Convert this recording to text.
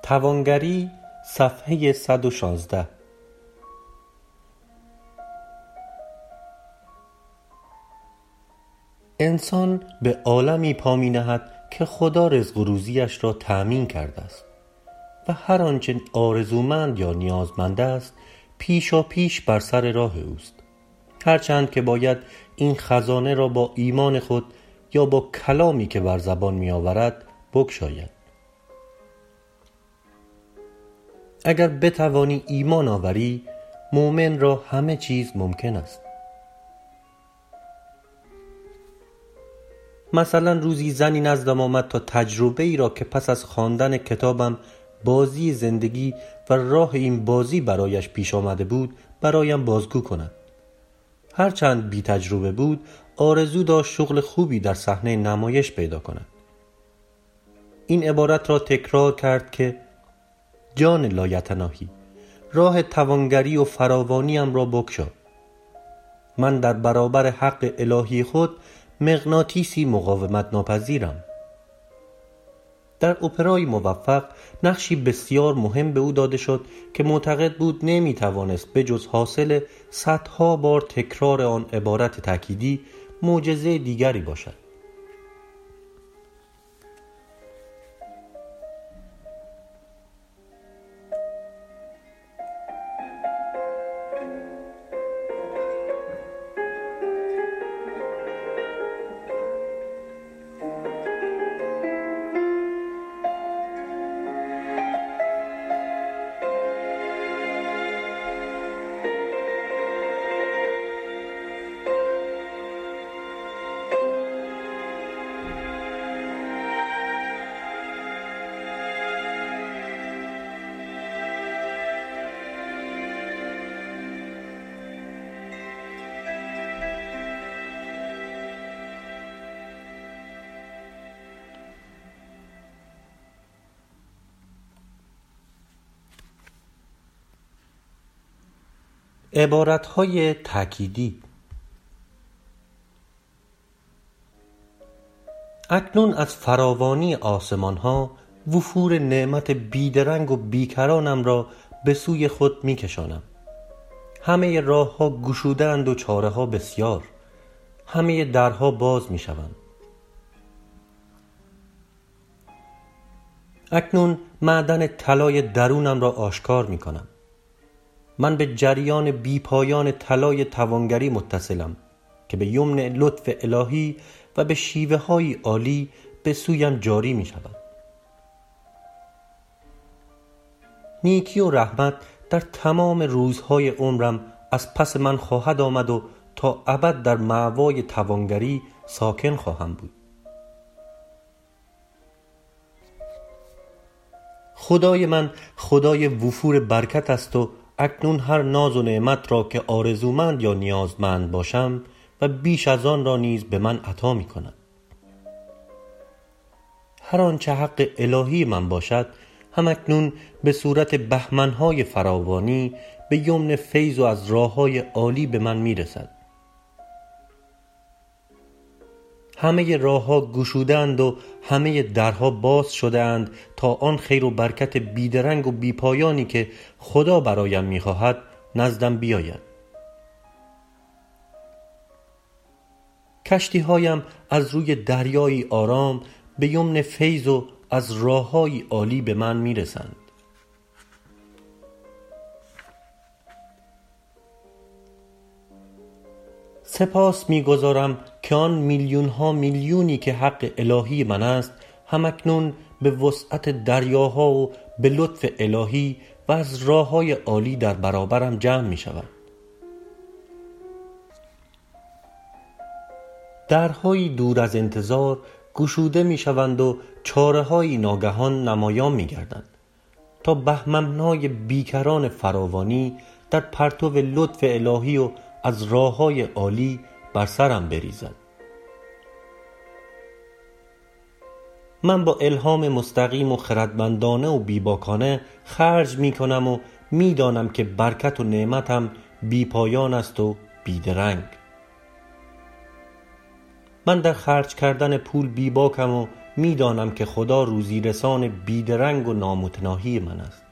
توانگری صفحه 116. انسان به عالمی پا می نهد که خدا رزق و روزیش را تأمین کرده است و هر آنچه آرزومند یا نیازمند است پیشا پیش بر سر راه اوست، هرچند که باید این خزانه را با ایمان خود یا با کلامی که بر زبان می آورد بگشاید. اگر بتوانی ایمان آوری، مؤمن را همه چیز ممکن است. مثلا روزی زنی نزدم آمد تا تجربه ای را که پس از خواندن کتابم بازی زندگی و راه این بازی برایش پیش آمده بود برایم بازگو کند. هرچند بی تجربه بود، آرزو داشت شغل خوبی در صحنه نمایش پیدا کند. این عبارت را تکرار کرد که جان لایتناهی، راه توانگری و فراوانیم را بگشا. من در برابر حق الهی خود مغناطیسی مقاومت ناپذیرم. در اپرای موفق نقشی بسیار مهم به او داده شد که معتقد بود نمیتوانست به جز حاصل صدها بار تکرار آن عبارت تأکیدی معجزه دیگری باشد. عبارتهای تأکیدی. اکنون از فراوانی آسمانها وفور نعمت بیدرنگ و بیکرانم را به سوی خود می کشانم. همه راه ها گشودند و چاره ها بسیار، همه درها باز می شوند. اکنون معدن طلای درونم را آشکار می کنم. من به جریان بی پایان طلای توانگری متصلم که به یمن لطف الهی و به شیوه های عالی به سویم جاری می شود. نیکی و رحمت در تمام روزهای عمرم از پس من خواهد آمد و تا ابد در مأوای توانگری ساکن خواهم بود. خدای من خدای وفور برکت است و اکنون هر ناز و نعمت را که آرزومند یا نیازمند باشم و بیش از آن را نیز به من عطا می کند. هر آنچه حق الهی من باشد هم اکنون به صورت بهمنهای فراوانی به یمن فیض و از راههای عالی به من می رسد. همه راهها گشودند و همه درها باز شده‌اند تا آن خیر و برکت بیدرنگ و بیپایانی که خدا برایم می‌خواهد نزدم بیاید. کشتی‌هایم از روی دریایی آرام به یمن فیض و از راه‌های عالی به من می‌رسند. سپاس می‌گزارم که آن میلیون ها میلیونی که حق الهی من است همکنون به وسعت دریاها و به لطف الهی و از راه‌های عالی در برابرم جمع می‌شود. درهایی دور از انتظار گشوده می‌شوند و چاره‌هایی ناگهان نمایان می‌گردند تا بهمن‌های بیکران فراوانی در پرتو لطف الهی و از راه‌های عالی بر سرم بریزد. من با الهام مستقیم و خردمندانه و بیباکانه خرج می کنم و می دانم که برکت و نعمتم بی پایان است و بیدرنگ. من در خرج کردن پول بیباکم و میدانم که خدا روزی رسان بیدرنگ و نامتناهی من است.